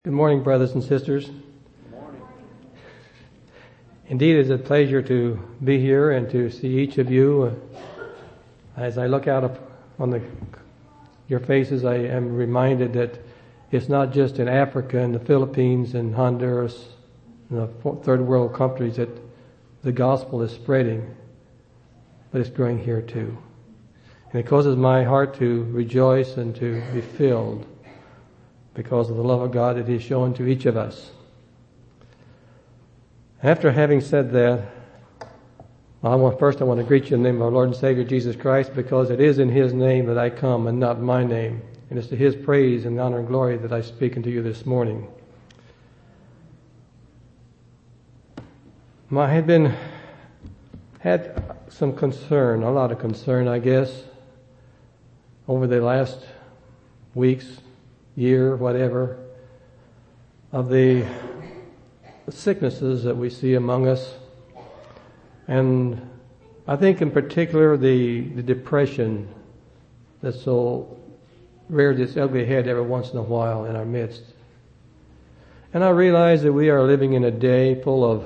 Good morning, brothers and sisters. Good morning. Indeed, it's a pleasure to be here and to see each of you. As I look out on your faces, I am reminded that it's not just in Africa and the Philippines and Honduras and the third world countries that the gospel is spreading, but it's growing here too. And it causes my heart to rejoice and to be filled because of the love of God that He has shown to each of us. After having said that, I want to greet you in the name of our Lord and Savior Jesus Christ, because it is in His name that I come and not my name. And it's to His praise and honor and glory that I speak unto you this morning. I had some concern, a lot of concern, I guess, over the last weeks, year, whatever, of the sicknesses that we see among us. And I think in particular the depression that so reared its ugly head every once in a while in our midst. And I realize that we are living in a day full of,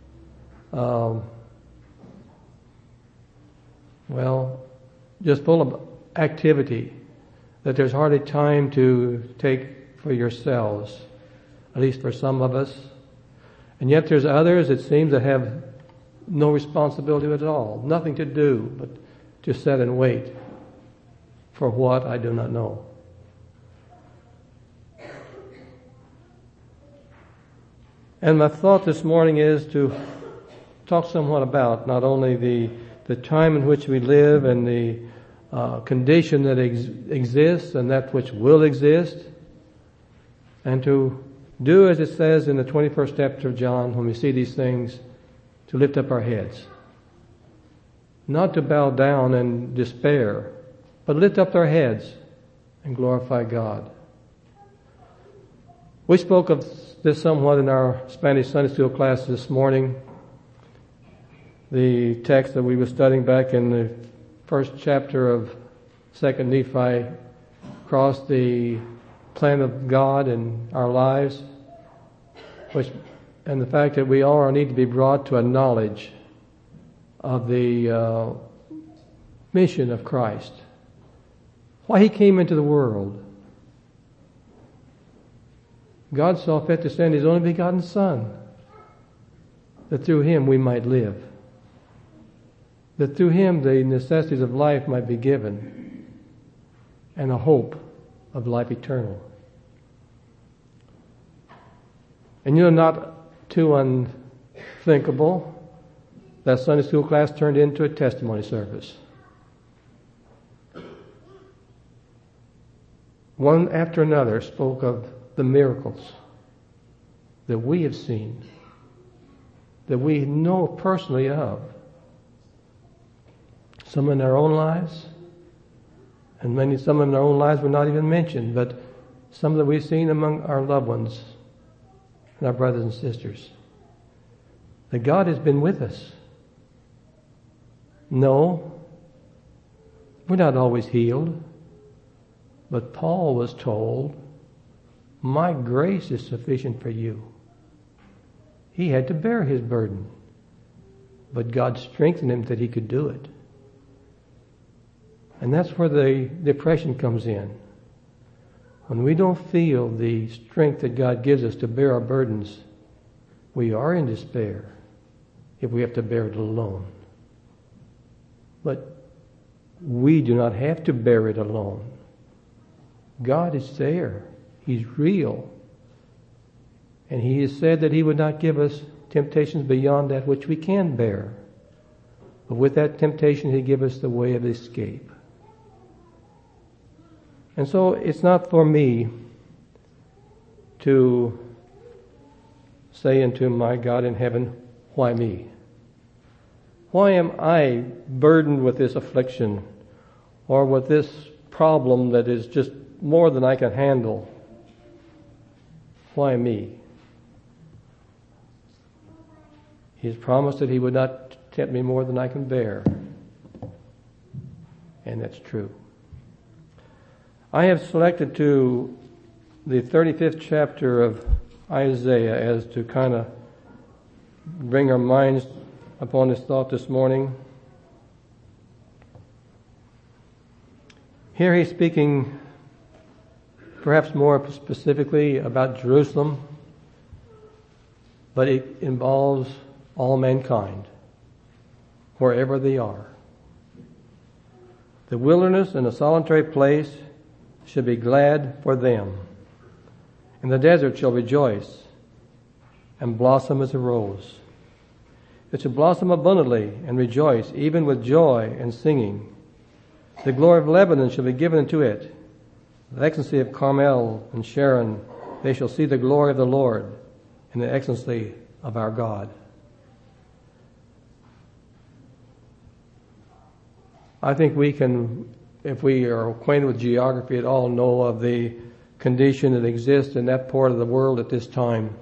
just full of activity, that there's hardly time to take for yourselves, at least for some of us. And yet there's others, it seems, that have no responsibility at all, nothing to do but to sit and wait for what I do not know. And my thought this morning is to talk somewhat about not only the time in which we live and the condition that exists and that which will exist, and to do as it says in the 21st chapter of John when we see these things, to lift up our heads. Not to bow down and despair, but lift up our heads and glorify God. We spoke of this somewhat in our Spanish Sunday School class this morning. The text that we were studying back in the first chapter of 2nd Nephi crossed the plan of God in our lives, and the fact that we all need to be brought to a knowledge of the mission of Christ, why He came into the world. God saw fit to send His only begotten Son, that through Him we might live, that through Him the necessities of life might be given, and a hope of life eternal. And not too unthinkable, that Sunday school class turned into a testimony service. One after another spoke of the miracles that we have seen, that we know personally of. Some in our own lives, and some in our own lives were not even mentioned, but some that we've seen among our loved ones and our brothers and sisters. That God has been with us. No, we're not always healed, but Paul was told, "My grace is sufficient for you." He had to bear his burden, but God strengthened him that he could do it. And that's where the depression comes in. When we don't feel the strength that God gives us to bear our burdens, we are in despair if we have to bear it alone. But we do not have to bear it alone. God is there. He's real. And He has said that He would not give us temptations beyond that which we can bear. But with that temptation, He gives us the way of escape. And so it's not for me to say unto my God in heaven, "Why me? Why am I burdened with this affliction or with this problem that is just more than I can handle? Why me?" He has promised that He would not tempt me more than I can bear. And that's true. I have selected to the 35th chapter of Isaiah as to kind of bring our minds upon this thought this morning. Here he's speaking perhaps more specifically about Jerusalem, but it involves all mankind, wherever they are. The wilderness and the solitary place should be glad for them, and the desert shall rejoice and blossom as a rose. It shall blossom abundantly and rejoice, even with joy and singing. The glory of Lebanon shall be given unto it. The excellency of Carmel and Sharon, they shall see the glory of the Lord and the excellency of our God. I think we can, if we are acquainted with geography at all, know of the condition that exists in that part of the world at this time.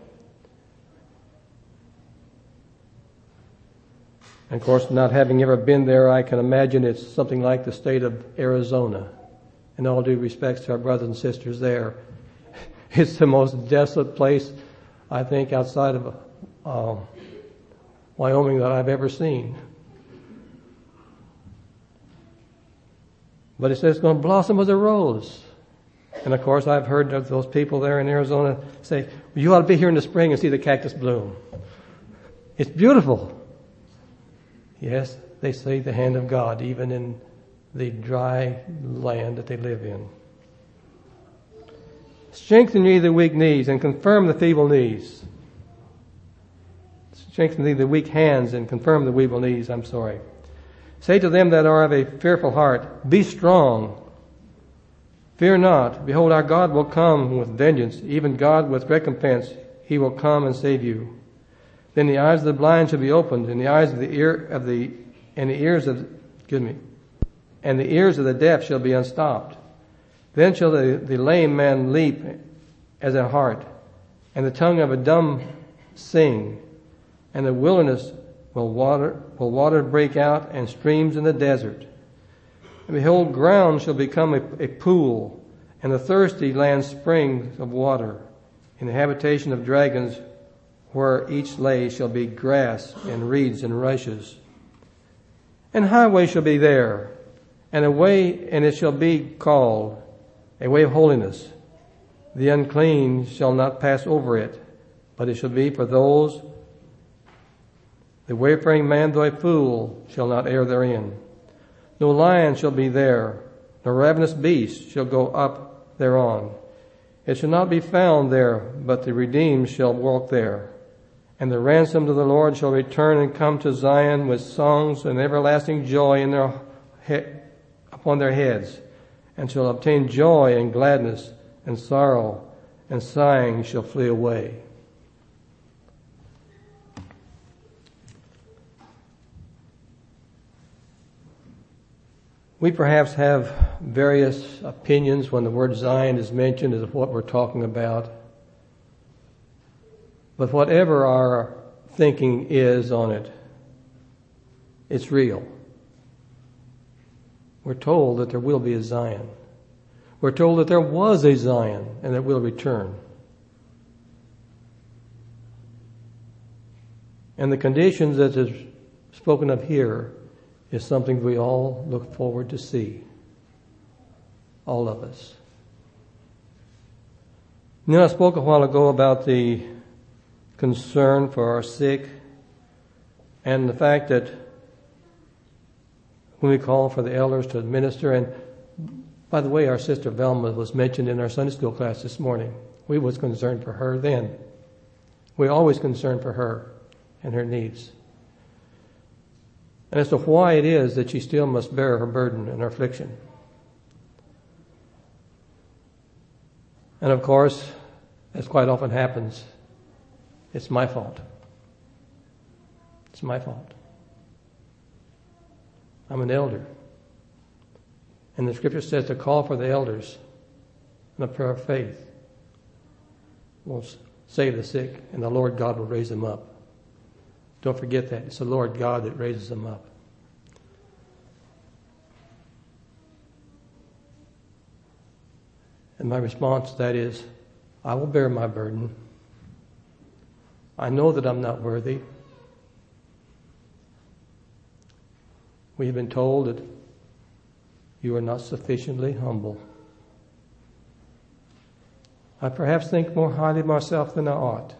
And of course, not having ever been there, I can imagine it's something like the state of Arizona. In all due respects to our brothers and sisters there. It's the most desolate place, I think, outside of Wyoming that I've ever seen. But it says it's going to blossom as a rose. And of course, I've heard of those people there in Arizona say, you ought to be here in the spring and see the cactus bloom. It's beautiful. Yes, they see the hand of God even in the dry land that they live in. Strengthen ye the weak knees and confirm the feeble knees. Strengthen thee the weak hands and confirm the feeble knees, Say to them that are of a fearful heart, be strong. Fear not. Behold, our God will come with vengeance, even God with recompense. He will come and save you. Then the eyes of the blind shall be opened, and the eyes of the ears of the deaf shall be unstopped. Then shall the lame man leap as a hart, and the tongue of a dumb sing, and the wilderness will water break out, and streams in the desert. And behold, ground shall become a pool, and the thirsty land springs of water. In the habitation of dragons, where each lay shall be grass and reeds and rushes. And highway shall be there, and it shall be called a way of holiness. The unclean shall not pass over it, but it shall be for those. The wayfaring man, though a fool, shall not err therein. No lion shall be there, nor ravenous beast shall go up thereon. It shall not be found there, but the redeemed shall walk there. And the ransomed of the Lord shall return and come to Zion with songs and everlasting joy upon their heads, and shall obtain joy and gladness, and sorrow and sighing shall flee away. We perhaps have various opinions when the word Zion is mentioned as what we're talking about. But whatever our thinking is on it, it's real. We're told that there will be a Zion. We're told that there was a Zion and that will return. And the conditions that is spoken of here is something we all look forward to see. All of us. And then I spoke a while ago about the concern for our sick and the fact that when we call for the elders to administer, and by the way, our sister Velma was mentioned in our Sunday school class this morning. We was concerned for her then. We're always concerned for her and her needs. And as to why it is that she still must bear her burden and her affliction. And of course, as quite often happens, it's my fault. It's my fault. I'm an elder. And the scripture says to call for the elders in a prayer of faith will save the sick, and the Lord God will raise them up. Don't forget that. It's the Lord God that raises them up. And my response to that is, I will bear my burden. I know that I'm not worthy. We have been told that you are not sufficiently humble. I perhaps think more highly of myself than I ought.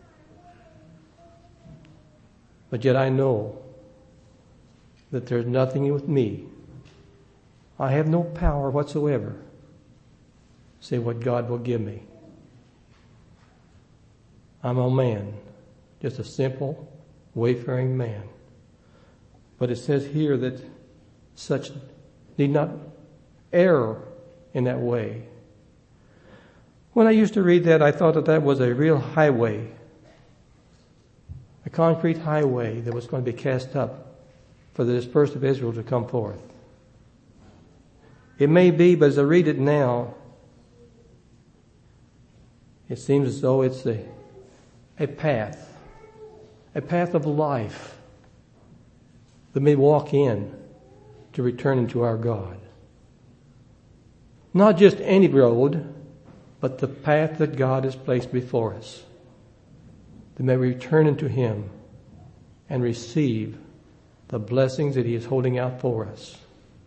But yet I know that there's nothing with me. I have no power whatsoever, save what God will give me. I'm a man, just a simple, wayfaring man. But it says here that such need not err in that way. When I used to read that, I thought that that was a real highway, a concrete highway that was going to be cast up for the dispersed of Israel to come forth. It may be, but as I read it now, it seems as though it's a path of life that may walk in to return into our God. Not just any road, but the path that God has placed before us, that may we return into Him and receive the blessings that He is holding out for us.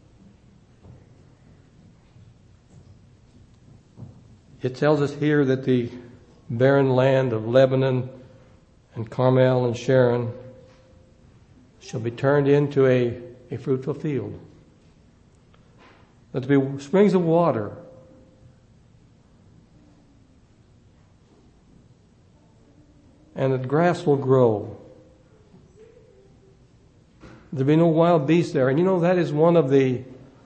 It tells us here that the barren land of Lebanon and Carmel and Sharon shall be turned into a fruitful field. That there be springs of water. And that grass will grow. There'll be no wild beasts there. And you know, that is one of the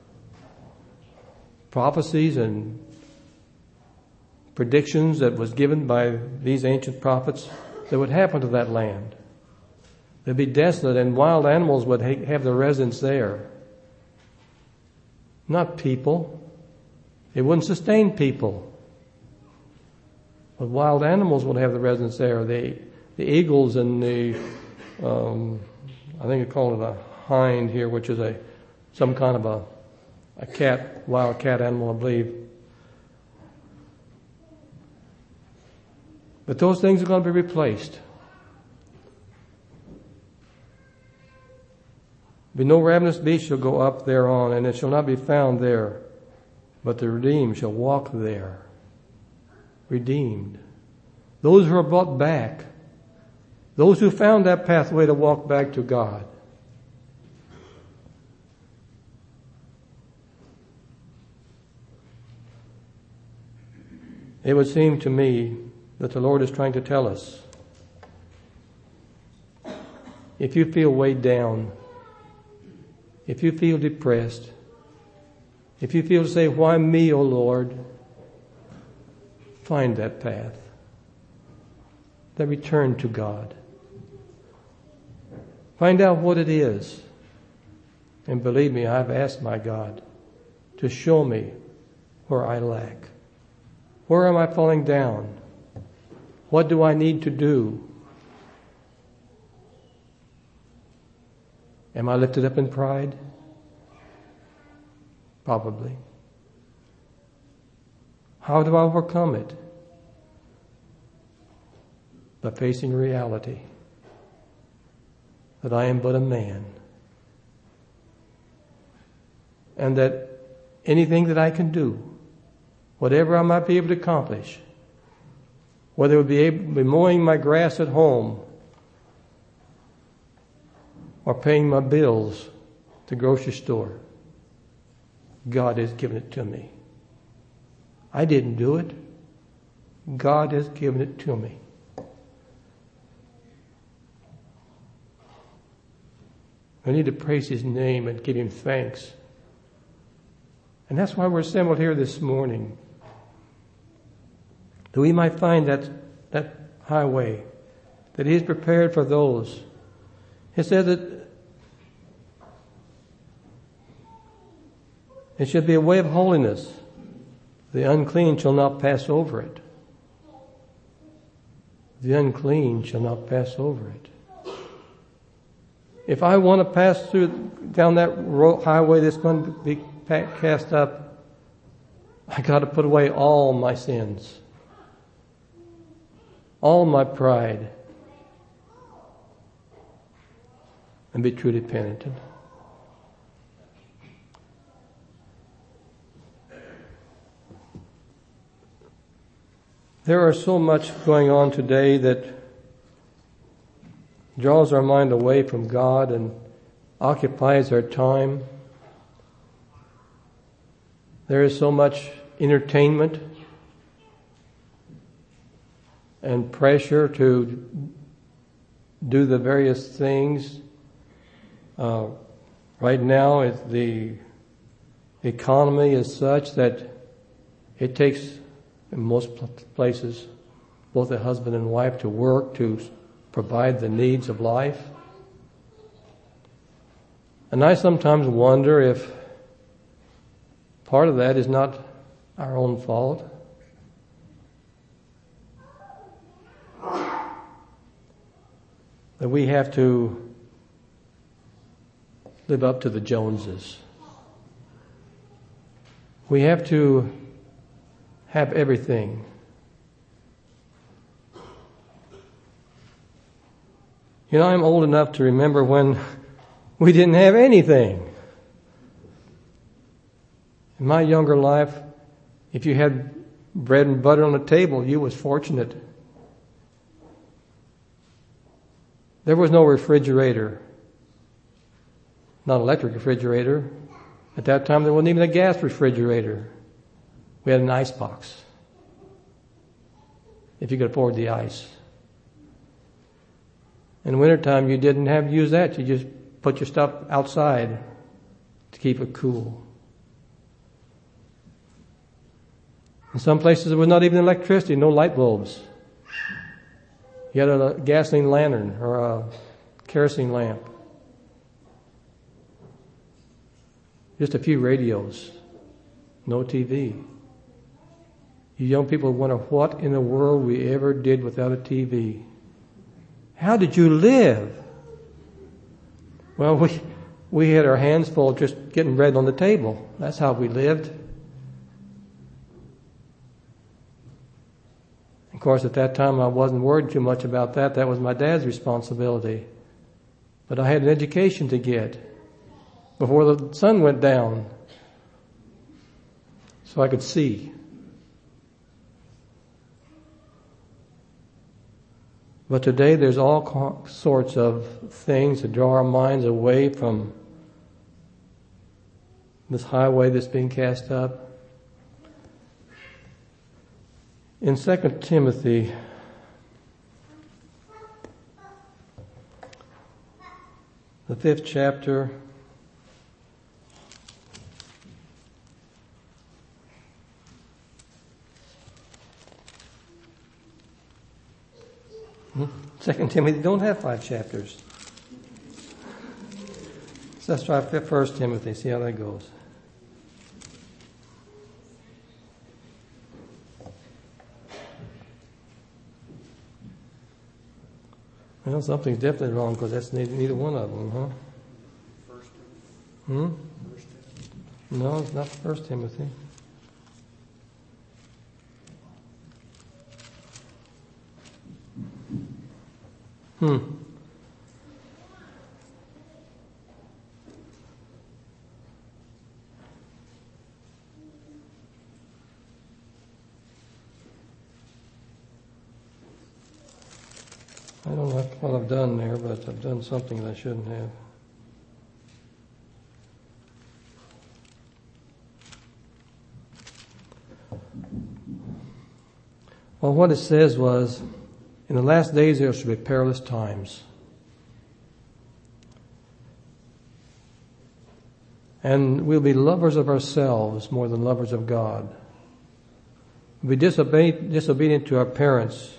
prophecies and predictions that was given by these ancient prophets that would happen to that land. They'd be desolate and wild animals would have their residence there. Not people. It wouldn't sustain people. But wild animals would have the residence there. The eagles and the, I think they call it a hind here, which is some kind of a cat, wild cat animal, I believe. But those things are going to be replaced. Be no ravenous beast shall go up thereon, and it shall not be found there, but the redeemed shall walk there. Redeemed. Those who are brought back. Those who found that pathway to walk back to God. It would seem to me that the Lord is trying to tell us, if you feel weighed down, if you feel depressed, if you feel to say, why me, O Lord? Find that path. Then return to God. Find out what it is. And believe me, I've asked my God to show me where I lack. Where am I falling down? What do I need to do? Am I lifted up in pride? Probably. How do I overcome it? By facing reality that I am but a man, and that anything that I can do, whatever I might be able to accomplish, whether it would be mowing my grass at home or paying my bills at the grocery store, God has given it to me. I didn't do it. God has given it to me. I need to praise His name and give Him thanks. And that's why we're assembled here this morning. That we might find that highway that He has prepared for those. It said that it should be a way of holiness. The unclean shall not pass over it. The unclean shall not pass over it. If I want to pass down that highway that's going to be cast up, I got to put away all my sins. all my pride and be truly penitent. There are so much going on today that draws our mind away from God and occupies our time. There is so much entertainment and pressure to do the various things. Right now, the economy is such that it takes, in most places, both a husband and wife to work to provide the needs of life. And I sometimes wonder if part of that is not our own fault. That we have to live up to the Joneses. We have to have everything. You know, I'm old enough to remember when we didn't have anything. In my younger life, if you had bread and butter on the table, you was fortunate. There was no refrigerator. Not an electric refrigerator. At that time, there wasn't even a gas refrigerator. We had an ice box, if you could afford the ice. In wintertime, you didn't have to use that. You just put your stuff outside to keep it cool. In some places, there was not even electricity, no light bulbs. You had a gasoline lantern or a kerosene lamp. Just a few radios. No TV. You young people wonder what in the world we ever did without a TV. How did you live? Well, we had our hands full just getting bread on the table. That's how we lived. Of course, at that time, I wasn't worried too much about that. That was my dad's responsibility. But I had an education to get before the sun went down so I could see. But today there's all sorts of things that draw our minds away from this highway that's being cast up. In 2 Timothy, the 5th chapter, Second Timothy don't have 5 chapters. So let's try 1 Timothy, see how that goes. Well, something's definitely wrong because that's neither one of them, huh? First No, it's not 1 Timothy. I don't know what I've done there, but I've done something that I shouldn't have. Well, what it says was, in the last days there shall be perilous times. And we'll be lovers of ourselves more than lovers of God. We'll be disobedient to our parents.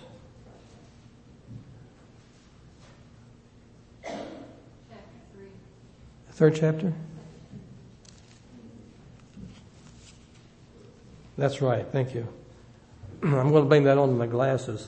Third chapter? That's right, thank you. I'm going to blame that on my glasses.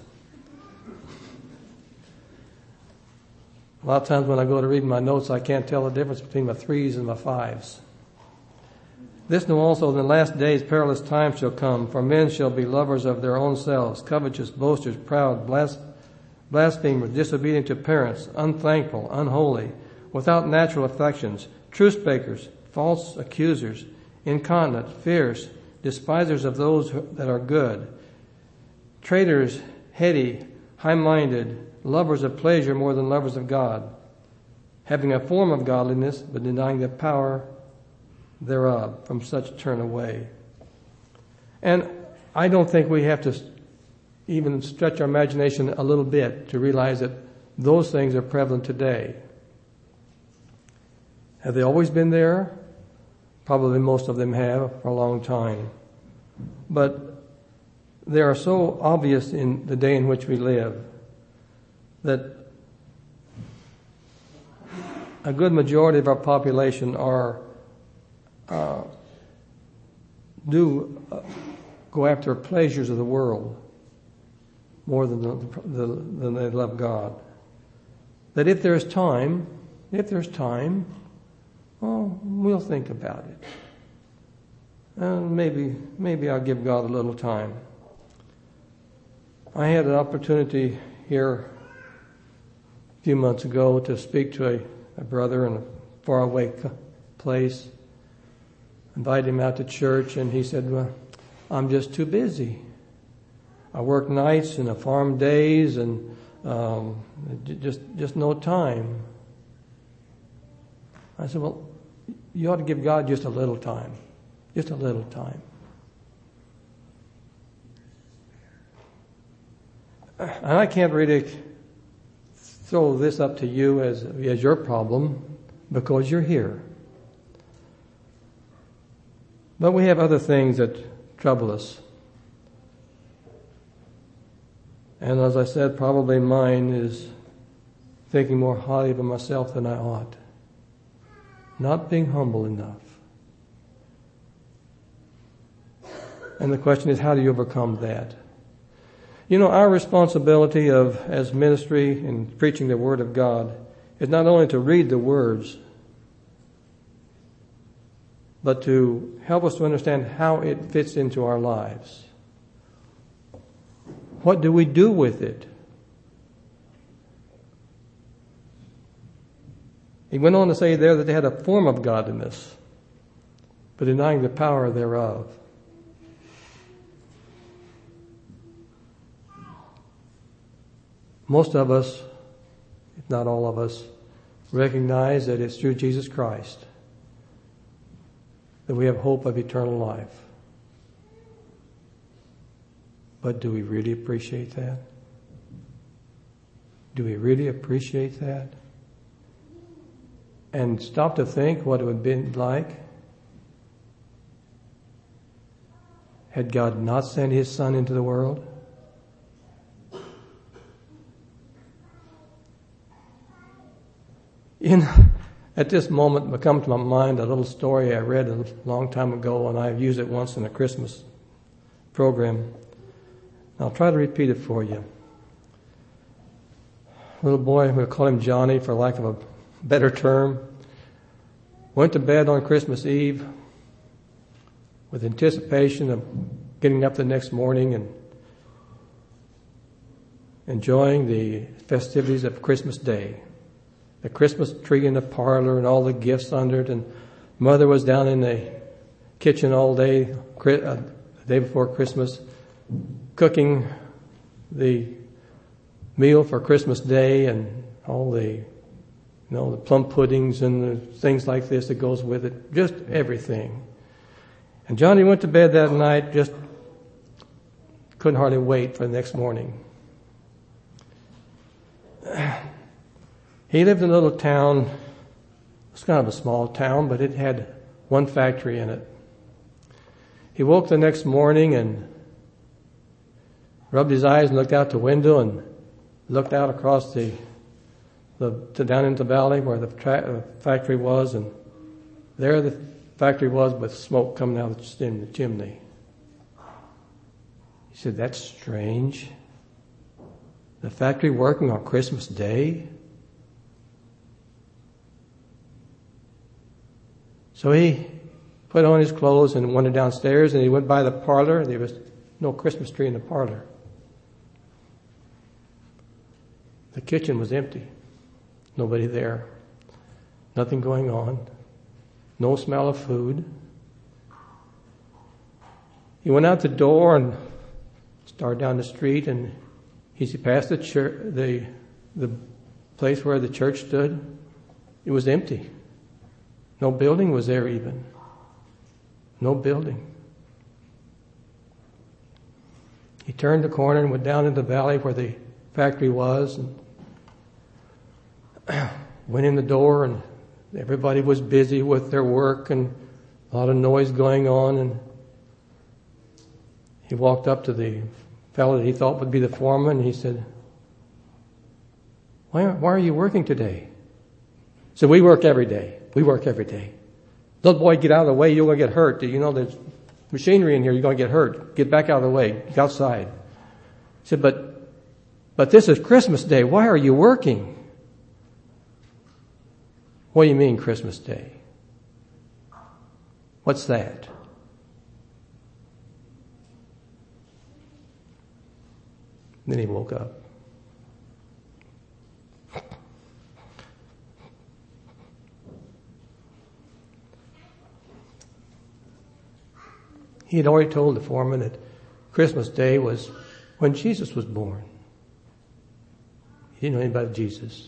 A lot of times when I go to read my notes, I can't tell the difference between my 3s and my 5s. This know also, in the last days perilous times shall come, for men shall be lovers of their own selves, covetous, boasters, proud, blasphemers, disobedient to parents, unthankful, unholy, without natural affections, truce breakers, false accusers, incontinent, fierce, despisers of those that are good, traitors, heady, high-minded, lovers of pleasure more than lovers of God, having a form of godliness, but denying the power thereof. From such turn away. And I don't think we have to even stretch our imagination a little bit to realize that those things are prevalent today. Have they always been there? Probably most of them have for a long time. But they are so obvious in the day in which we live that a good majority of our population do go after pleasures of the world more than they love God. That if there's time, well, we'll think about it. Maybe I'll give God a little time. I had an opportunity here a few months ago to speak to a brother in a faraway place. Invited him out to church, and he said, well, I'm just too busy. I work nights and I farm days, and just no time. I said, well, you ought to give God just a little time. Just a little time. And I can't really throw this up to you as your problem because you're here. But we have other things that trouble us. And as I said, probably mine is thinking more highly of myself than I ought. Not being humble enough. And the question is, how do you overcome that? You know, our responsibility as ministry in preaching the Word of God is not only to read the words, but to help us to understand how it fits into our lives. What do we do with it? He went on to say there that they had a form of godliness, but denying the power thereof. Most of us, if not all of us, recognize that it's through Jesus Christ that we have hope of eternal life. But do we really appreciate that? Do we really appreciate that? And stop to think what it would have been like had God not sent His Son into the world. At this moment, it comes to my mind a little story I read a long time ago, and I've used it once in a Christmas program. I'll try to repeat it for you. A little boy, we'll call him Johnny for lack of a better term, went to bed on Christmas Eve with anticipation of getting up the next morning and enjoying the festivities of Christmas Day. The Christmas tree in the parlor and all the gifts under it, and Mother was down in the kitchen all day, the day before Christmas, cooking the meal for Christmas Day and all the, the plum puddings and the things like this that goes with it, just everything. And Johnny went to bed that night, just couldn't hardly wait for the next morning. He lived in a little town. It was kind of a small town, but it had one factory in it. He woke the next morning and rubbed his eyes and looked out the window and looked out across down into the valley where the factory was, and there the factory was with smoke coming out of the chimney. He said, "That's strange. The factory working on Christmas Day?" So he put on his clothes and went downstairs, and he went by the parlor. There was no Christmas tree in the parlor. The kitchen was empty. Nobody there. Nothing going on. No smell of food. He went out the door and started down the street, and as he passed the church, the place where the church stood, it was empty. No building was there even. No building. He turned the corner and went down into the valley where the factory was, and went in the door, and everybody was busy with their work and a lot of noise going on. And he walked up to the fellow that he thought would be the foreman, and he said, why are you working today? He said, we work every day. We work every day. Little boy, get out of the way. You're going to get hurt. You know, there's machinery in here. You're going to get hurt. Get back out of the way. Get outside. He said, but this is Christmas Day. Why are you working? What do you mean Christmas Day? What's that? Then he woke up. He had already told the foreman that Christmas Day was when Jesus was born. He didn't know anything about Jesus.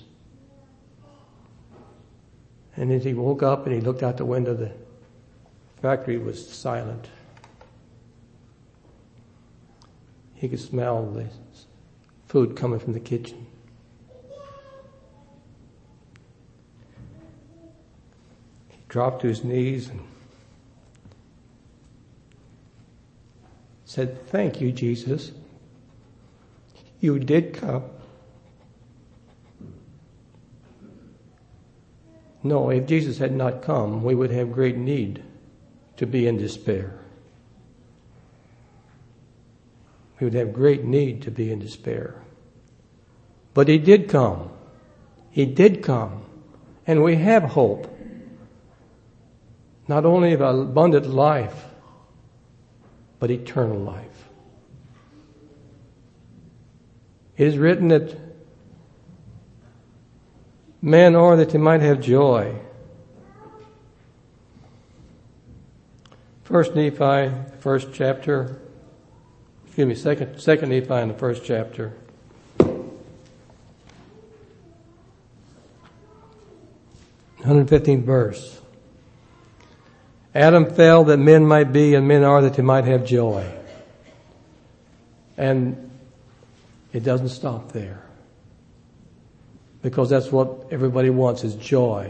And as he woke up and he looked out the window, the factory was silent. He could smell the food coming from the kitchen. He dropped to his knees and said, thank you, Jesus. You did come. No, if Jesus had not come, we would have great need to be in despair. We would have great need to be in despair. But he did come. He did come. And we have hope. Not only of abundant life, but eternal life. It is written that men are that they might have joy. 1 Nephi, first chapter. Excuse me, second Nephi in the first chapter. 115th verse. Adam fell that men might be, and men are that they might have joy. And it doesn't stop there. Because that's what everybody wants, is joy.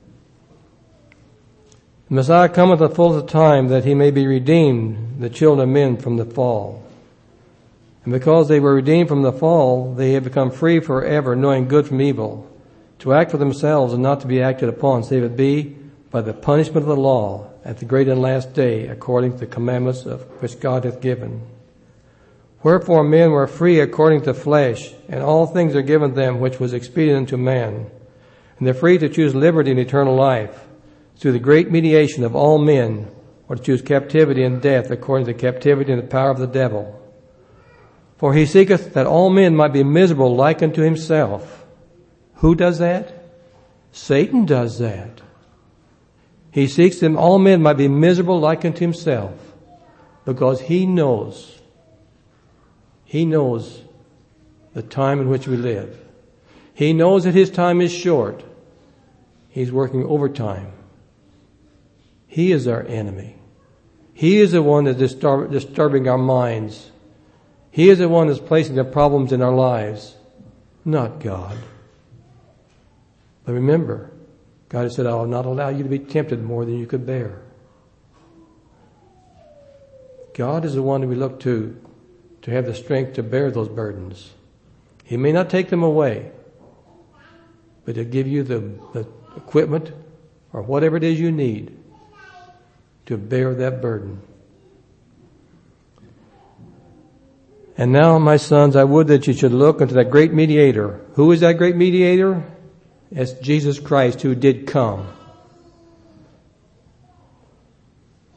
The Messiah cometh at the fullness of time, that he may be redeemed, the children of men, from the fall. And because they were redeemed from the fall, they have become free forever, knowing good from evil, to act for themselves and not to be acted upon, save it be by the punishment of the law at the great and last day, according to the commandments of which God hath given. Wherefore men were free according to flesh, and all things are given them which was expedient unto man. And they're free to choose liberty and eternal life, through the great mediation of all men, or to choose captivity and death according to the captivity and the power of the devil. For he seeketh that all men might be miserable like unto himself. Who does that? Satan does that. He seeks that all men might be miserable like unto himself, because he knows the time in which we live. He knows that his time is short. He's working overtime. He is our enemy. He is the one that's disturbing our minds. He is the one that's placing the problems in our lives, not God. But remember, God has said, I will not allow you to be tempted more than you could bear. God is the one that we look to have the strength to bear those burdens. He may not take them away, but to give you the equipment or whatever it is you need to bear that burden. And now, my sons, I would that you should look unto that great mediator. Who is that great mediator? It's Jesus Christ, who did come.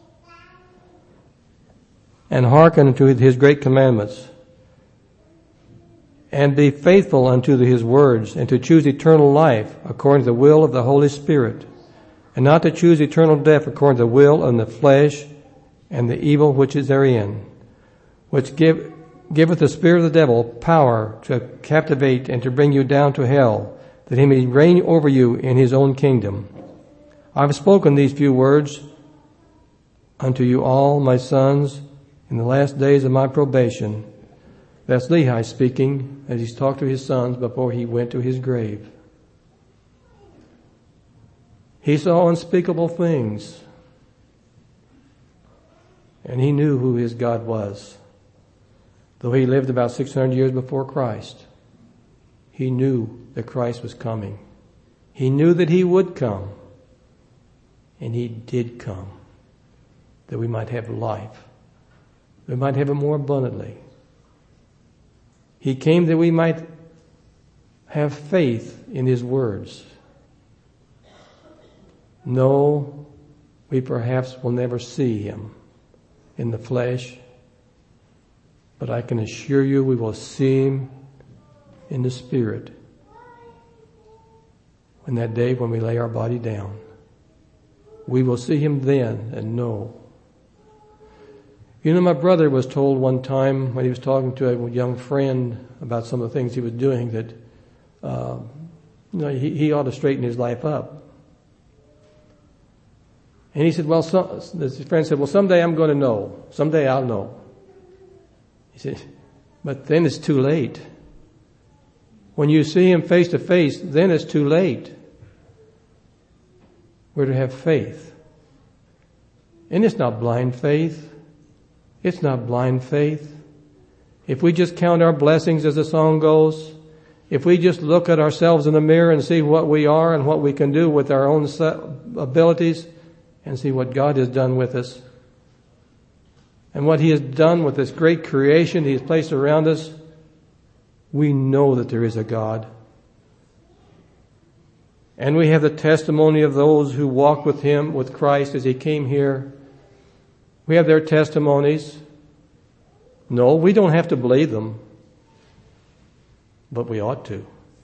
and hearken unto his great commandments, and be faithful unto his words, and to choose eternal life according to the will of the Holy Spirit, and not to choose eternal death according to the will of the flesh and the evil which is therein, which giveth the spirit of the devil power to captivate and to bring you down to hell, that he may reign over you in his own kingdom. I have spoken these few words unto you all, my sons, in the last days of my probation. That's Lehi speaking as he's talked to his sons before he went to his grave. He saw unspeakable things, and he knew who his God was. Though he lived about 600 years before Christ, he knew that Christ was coming. He knew that he would come, and he did come, that we might have life. We might have it more abundantly. He came that we might have faith in his words. No, we perhaps will never see him in the flesh, but I can assure you we will see him in the spirit on that day when we lay our body down. We will see him then and know. You know, my brother was told one time when he was talking to a young friend about some of the things he was doing that he ought to straighten his life up. And he said, his friend said, well, someday I'm going to know. Someday I'll know. He said, but then it's too late. When you see him face to face, then it's too late. We're to have faith. And it's not blind faith. It's not blind faith. If we just count our blessings, as the song goes, if we just look at ourselves in the mirror and see what we are and what we can do with our own abilities, and see what God has done with us, and what he has done with this great creation he has placed around us, we know that there is a God. And we have the testimony of those who walked with him, with Christ, as he came here. We have their testimonies. No, we don't have to believe them, but we ought to.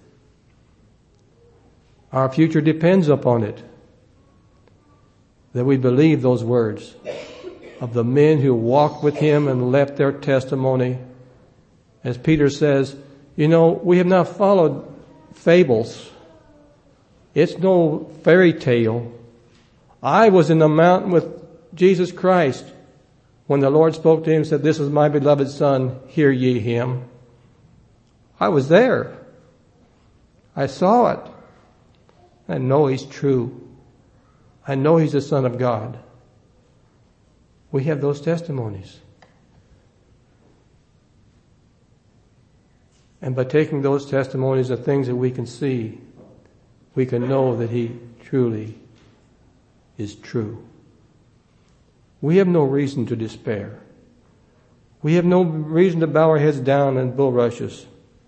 Our future depends upon it, that we believe those words of the men who walked with him and left their testimony. As Peter says, we have not followed fables. It's no fairy tale. I was in the mountain with Jesus Christ when the Lord spoke to him and said, this is my beloved Son, hear ye him. I was there. I saw it. I know he's true. I know he's the Son of God. We have those testimonies. And by taking those testimonies of things that we can see, we can know that he truly is true. We have no reason to despair. We have no reason to bow our heads down in bulrushes.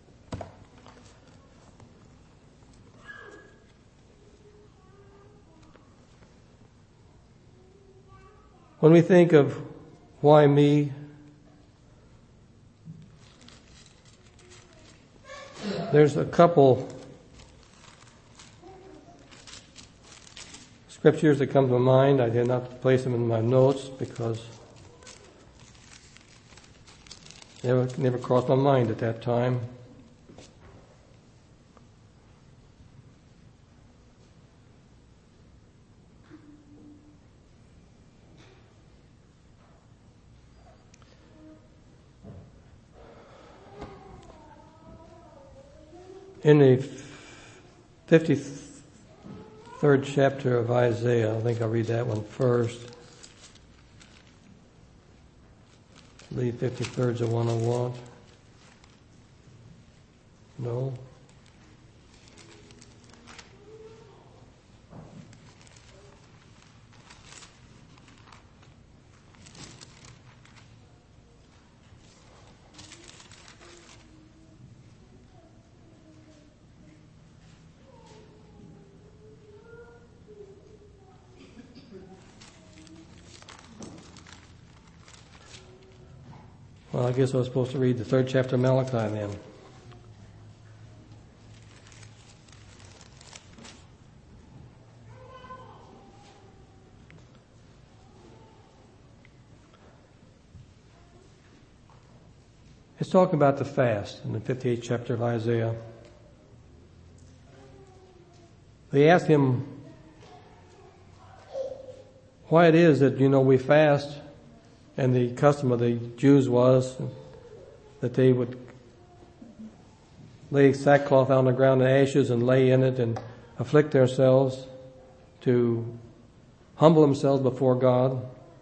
When we think of why me, there's a couple scriptures that come to mind. I did not place them in my notes because they never crossed my mind at that time. In the 53rd chapter of Isaiah, I think I'll read that one first. I believe 53rd is the one I want. No? Well, I guess I was supposed to read the 3rd chapter of Malachi then. It's talking about the fast in the 58th chapter of Isaiah. They asked him why it is that, we fast, and the custom of the Jews was that they would lay sackcloth on the ground and ashes and lay in it and afflict themselves to humble themselves before God.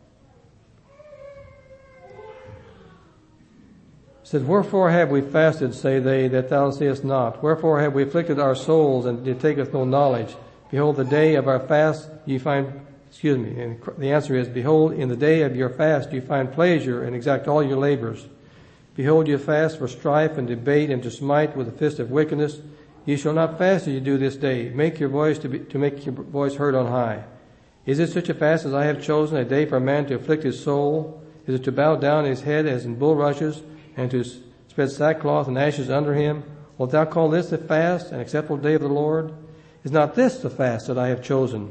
It says, "Wherefore have we fasted, say they, that thou seest not? Wherefore have we afflicted our souls, and it taketh no knowledge? Behold, the day of our fast ye find," and the answer is, "Behold, in the day of your fast you find pleasure, and exact all your labors. Behold, you fast for strife and debate, and to smite with the fist of wickedness. Ye shall not fast as you do this day. Make your voice to make your voice heard on high. Is it such a fast as I have chosen, a day for a man to afflict his soul? Is it to bow down his head as in bulrushes, and to spread sackcloth and ashes under him? Wilt thou call this a fast, an acceptable day of the Lord? Is not this the fast that I have chosen?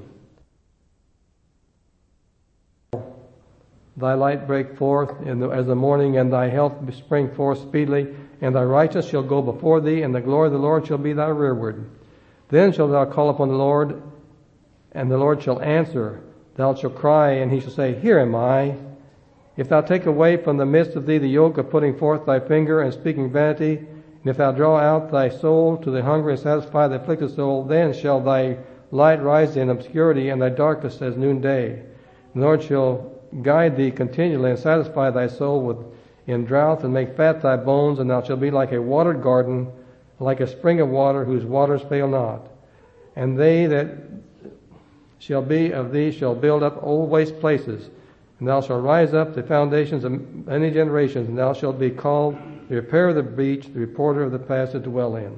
Thy light break forth as the morning, and thy health spring forth speedily, and thy righteousness shall go before thee, and the glory of the Lord shall be thy rearward. Then shalt thou call upon the Lord, and the Lord shall answer. Thou shalt cry, and he shall say, Here am I. If thou take away from the midst of thee the yoke of putting forth thy finger and speaking vanity, and if thou draw out thy soul to the hungry and satisfy the afflicted soul, then shall thy light rise in obscurity, and thy darkness as noonday. The Lord shall guide thee continually, and satisfy thy soul in drought, and make fat thy bones, and thou shalt be like a watered garden, like a spring of water, whose waters fail not. And they that shall be of thee shall build up old waste places, and thou shalt rise up the foundations of many generations, and thou shalt be called the repairer of the breach, the reporter of the past to dwell in.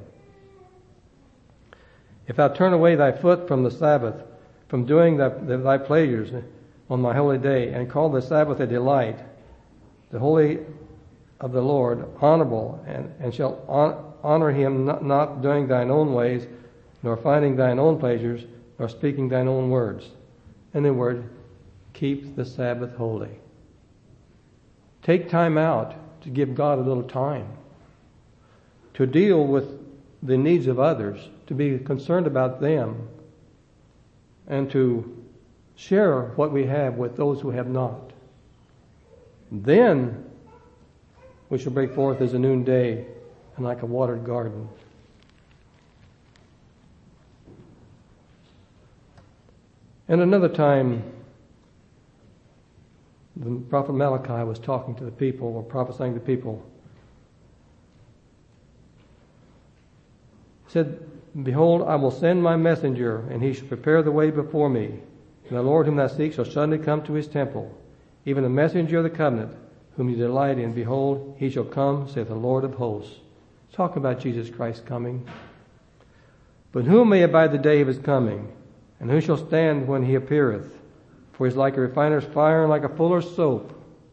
If thou turn away thy foot from the Sabbath, from doing thy pleasures on my holy day, and call the Sabbath a delight, the holy of the Lord honorable, and shalt honor him, not doing thine own ways, nor finding thine own pleasures, nor speaking thine own words. In the word, keep the Sabbath holy. Take time out to give God a little time, to deal with the needs of others, to be concerned about them, and to share what we have with those who have not. Then we shall break forth as a noonday and like a watered garden. And another time, the prophet Malachi was talking to the people, or prophesying to people. He said, Behold, I will send my messenger, and he shall prepare the way before me. And the Lord whom thou seekst shall suddenly come to his temple, even the messenger of the covenant, whom you delight in. Behold, he shall come, saith the Lord of hosts. Talk about Jesus Christ coming. But who may abide the day of his coming? And who shall stand when he appeareth? For he is like a refiner's fire and like a fuller's soap.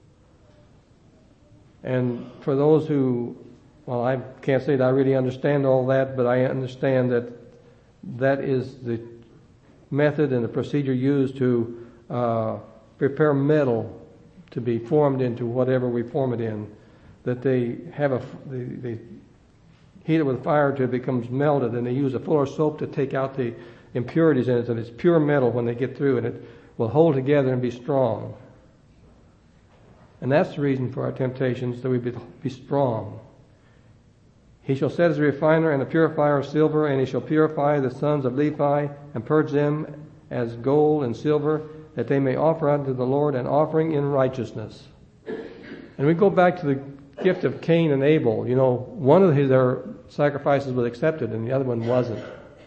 And for those who, well, I can't say that I really understand all that, but I understand that that is the method and the procedure used to prepare metal to be formed into whatever we form it in. That they have they heat it with fire till it becomes melted, and they use a fuller soap to take out the impurities in it, and it's pure metal when they get through, and it will hold together and be strong. And that's the reason for our temptations, that we be strong. He shall set as a refiner and a purifier of silver, and he shall purify the sons of Levi, and purge them as gold and silver, that they may offer unto the Lord an offering in righteousness. And we go back to the gift of Cain and Abel. You know, one of their sacrifices was accepted, and the other one wasn't.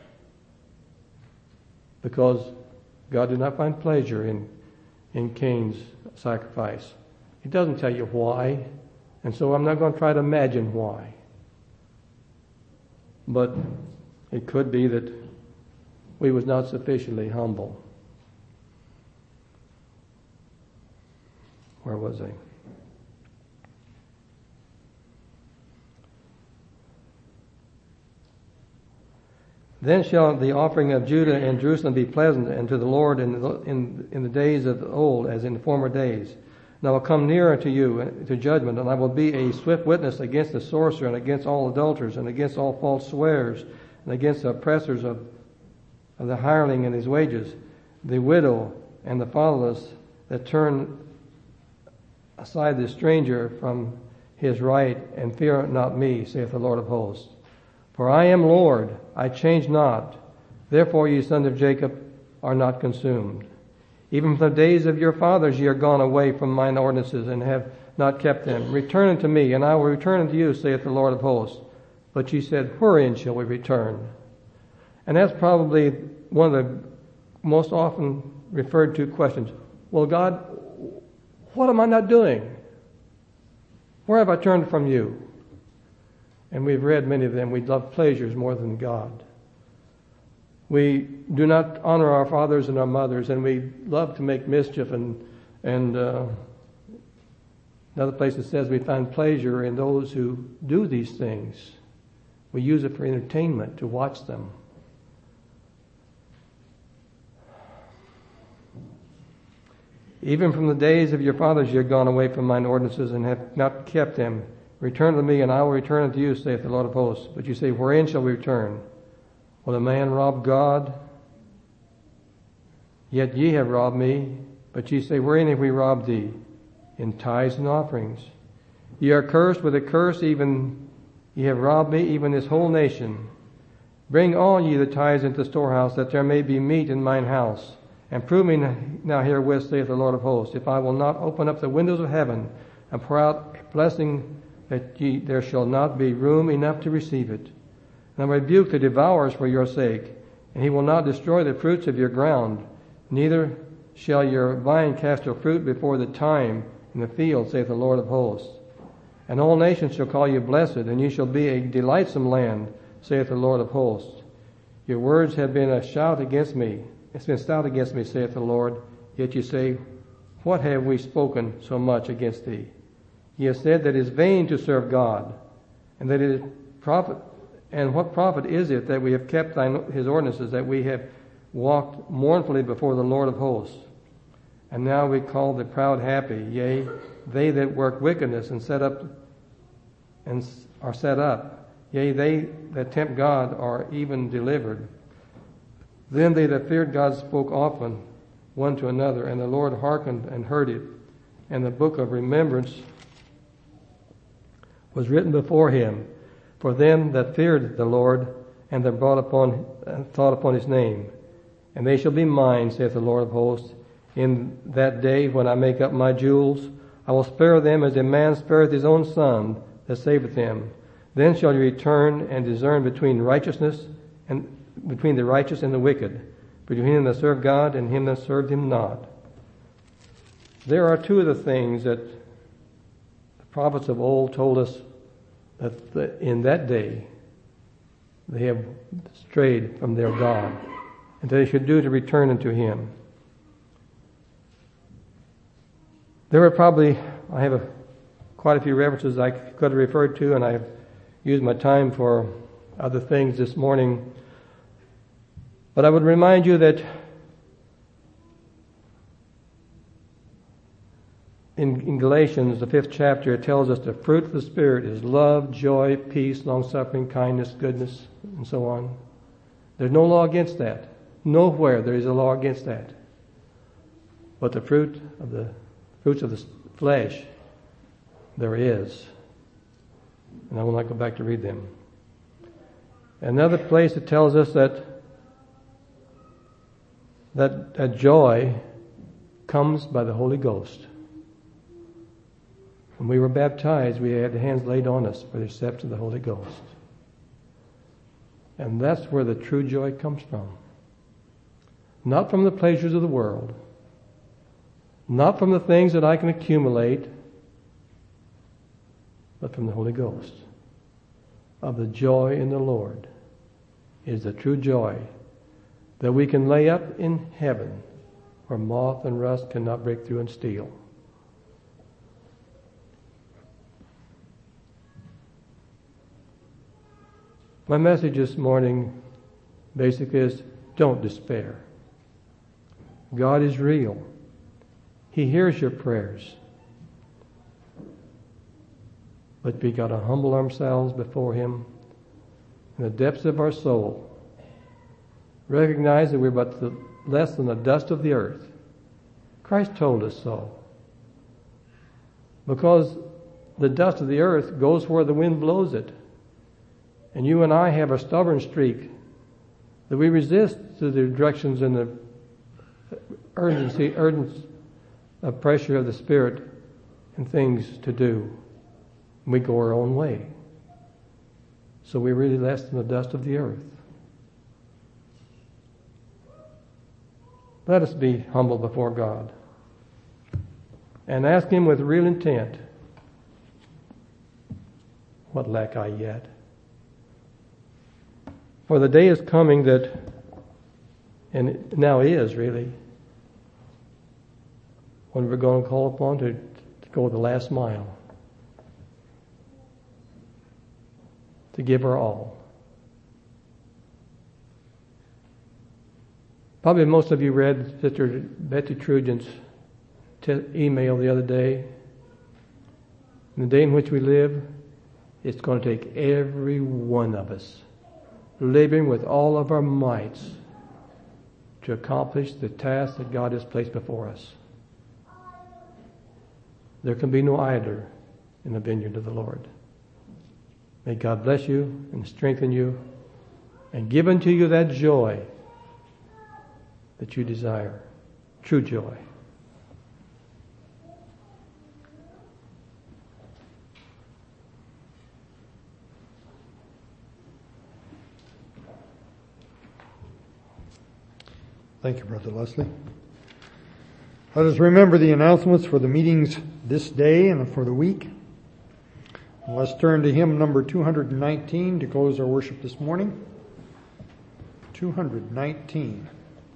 Because God did not find pleasure in Cain's sacrifice. He doesn't tell you why, and so I'm not going to try to imagine why. But it could be that we was not sufficiently humble. Where was I? Then shall the offering of Judah and Jerusalem be pleasant unto the Lord in the days of old, as in the former days. And I will come nearer to you to judgment, and I will be a swift witness against the sorcerer, and against all adulterers, and against all false swearers, and against the oppressors of the hireling and his wages, the widow and the fatherless, that turn aside the stranger from his right, and fear not me, saith the Lord of hosts. For I am Lord, I change not. Therefore ye sons of Jacob are not consumed. Even from the days of your fathers ye are gone away from mine ordinances, and have not kept them. Return unto me, and I will return unto you, saith the Lord of hosts. But ye said, wherein shall we return? And that's probably one of the most often referred to questions. Well, God, what am I not doing? Where have I turned from you? And we've read many of them. We love pleasures more than God. We do not honor our fathers and our mothers, and we love to make mischief. And another place it says we find pleasure in those who do these things. We use it for entertainment, to watch them. Even from the days of your fathers ye are gone away from mine ordinances, and have not kept them. Return to me, and I will return unto you, saith the Lord of hosts. But you say, wherein shall we return? Will a man rob God? Yet ye have robbed me. But ye say, wherein have we robbed thee? In tithes and offerings. Ye are cursed with a curse, even ye have robbed me, even this whole nation. Bring all ye the tithes into the storehouse, that there may be meat in mine house. And prove me now herewith, saith the Lord of hosts, if I will not open up the windows of heaven and pour out a blessing, that there shall not be room enough to receive it. And I rebuke the devourers for your sake, and he will not destroy the fruits of your ground, neither shall your vine cast her fruit before the time in the field, saith the Lord of hosts. And all nations shall call you blessed, and you shall be a delightsome land, saith the Lord of hosts. Your words have been a shout against me. It's been stout against me, saith the Lord. Yet you say, what have we spoken so much against thee? Ye have said that it is vain to serve God, and that it is profit. And what profit is it that we have kept his ordinances, that we have walked mournfully before the Lord of hosts? And now we call the proud happy, yea, they that work wickedness and are set up, yea, they that tempt God are even delivered. Then they that feared God spoke often one to another, and the Lord hearkened and heard it. And the book of remembrance was written before him for them that feared the Lord, and that thought upon his name. And they shall be mine, saith the Lord of hosts. In that day when I make up my jewels, I will spare them as a man spareth his own son that saveth him. Then shall you return and discern between the righteous and the wicked, between him that serve God and him that served him not. There are two of the things that the prophets of old told us that in that day they have strayed from their God, and that they should do to return unto him. There were probably, I have quite a few references I could have referred to, and I have used my time for other things this morning. But I would remind you that in Galatians, the 5th chapter, it tells us the fruit of the Spirit is love, joy, peace, long-suffering, kindness, goodness, and so on. There's no law against that. Nowhere there is a law against that. But the fruits of the flesh, there is. And I will not go back to read them. Another place it tells us that joy comes by the Holy Ghost. When we were baptized, we had the hands laid on us for the reception of the Holy Ghost. And that's where the true joy comes from. Not from the pleasures of the world, not from the things that I can accumulate, but from the Holy Ghost. Of the joy in the Lord is the true joy that we can lay up in heaven, where moth and rust cannot break through and steal. My message this morning Basically is, don't despair. God is real. He hears your prayers. But we got to humble ourselves before Him in the depths of our soul. Recognize that we're but less than the dust of the earth. Christ told us so. Because the dust of the earth goes where the wind blows it. And you and I have a stubborn streak that we resist to the directions and the urgent pressure of the Spirit and things to do. We go our own way. So we're really less than the dust of the earth. Let us be humble before God and ask Him with real intent, what lack I yet? For the day is coming that, and it now is really, when we're going to call upon to go the last mile, to give our all. Probably most of you read Sister Betty Trujan's email the other day. In the day in which we live, it's going to take every one of us living with all of our mights to accomplish the task that God has placed before us. There can be no idler in the vineyard of the Lord. May God bless you and strengthen you and give unto you that joy that you desire, true joy. Thank you, Brother Leslie. Let us remember the announcements for the meetings this day and for the week. And let's turn to hymn number 219 to close our worship this morning. 219.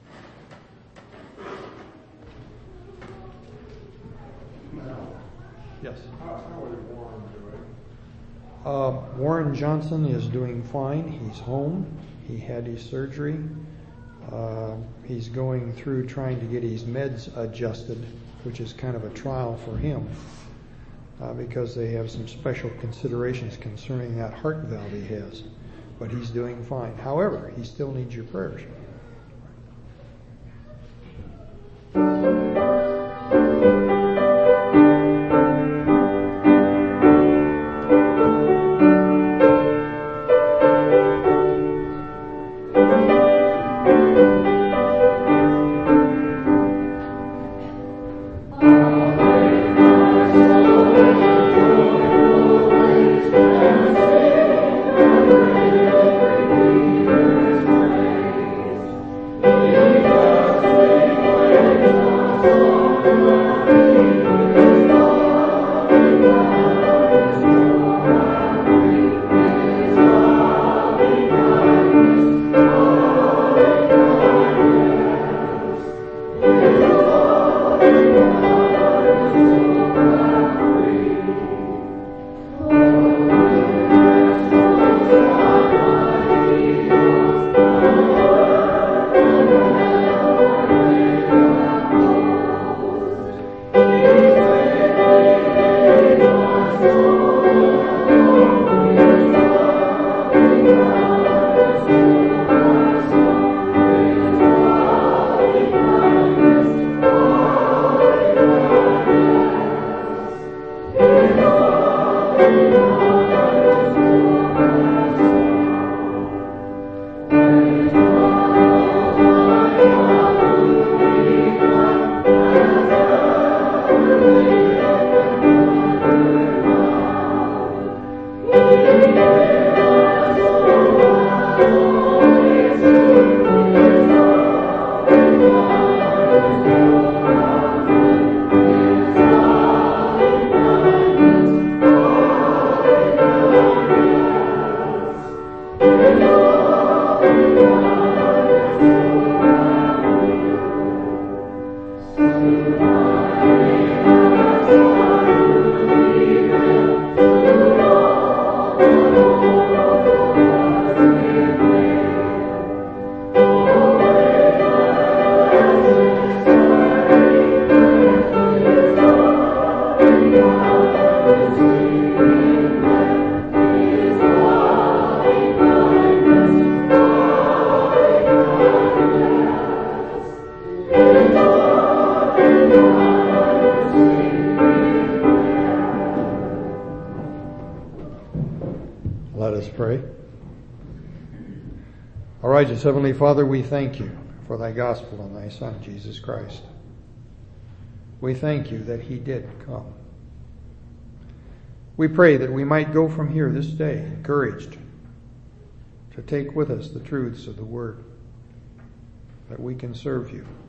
Yes. How is Warren doing? Warren Johnson is doing fine. He's home. He had his surgery. He's going through trying to get his meds adjusted, which is kind of a trial for him because they have some special considerations concerning that heart valve he has. But he's doing fine. However, he still needs your prayers. Let us pray. Our righteous Heavenly Father, we thank you for thy gospel and thy Son, Jesus Christ. We thank you that he did come. We pray that we might go from here this day encouraged to take with us the truths of the Word, that we can serve you